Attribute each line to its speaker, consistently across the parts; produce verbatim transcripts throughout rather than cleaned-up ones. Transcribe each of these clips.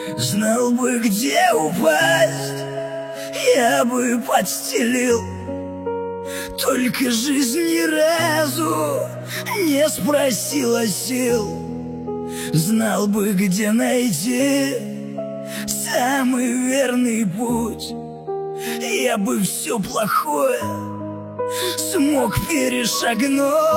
Speaker 1: Знал бы, где упасть, я бы подстелил. Только жизнь ни разу не спросила сил. Знал бы, где найти самый верный путь, я бы все плохое смог перешагнуть.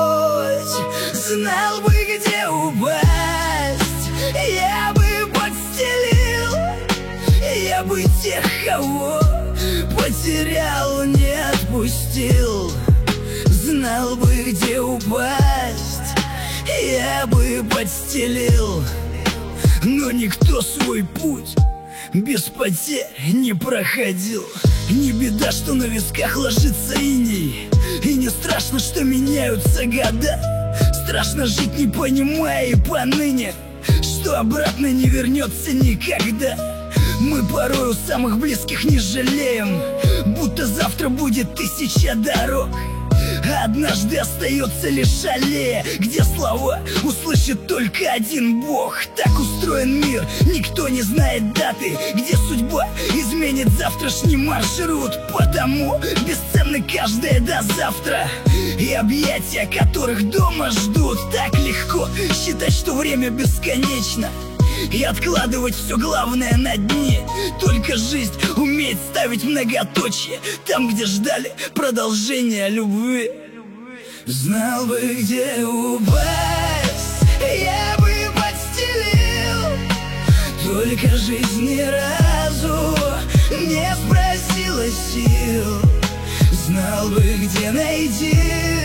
Speaker 1: Знал бы, где упасть, я бы подстелил. Я бы тех, кого потерял, не отпустил. Знал бы, где упасть, я бы подстелил. Но никто свой путь без потерь не проходил. Не беда, что на висках ложится иней, и не страшно, что меняются года. Страшно жить, не понимая и поныне, что обратно не вернется никогда. Мы порой у самых близких не жалеем, будто завтра будет тысяча дорог. Однажды остается лишь аллея, где слова услышит только один Бог. Так устроен мир, никто не знает даты, где судьба изменит завтрашний маршрут. Потому бесценны каждое до завтра и объятия, которых дома ждут. Так легко считать, что время бесконечно, и откладывать все главное на дне. Только жизнь умеет ставить многоточие там, где ждали продолжения любви. Знал бы, где упасть, я бы подстелил. Только жизнь ни разу не спросила сил. Знал бы, где найти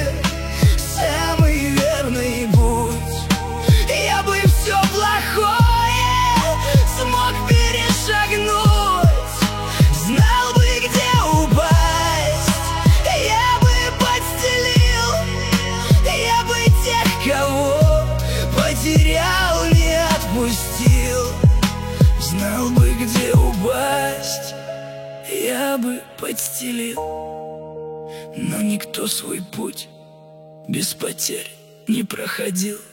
Speaker 1: самый верный путь, я бы все плохое смог перешагнуть. Знал бы, где упасть, я бы подстелил. Я бы тех, кого потерял, не отпустил. Знал бы, где упасть, я бы подстелил. Но никто свой путь без потерь не проходил.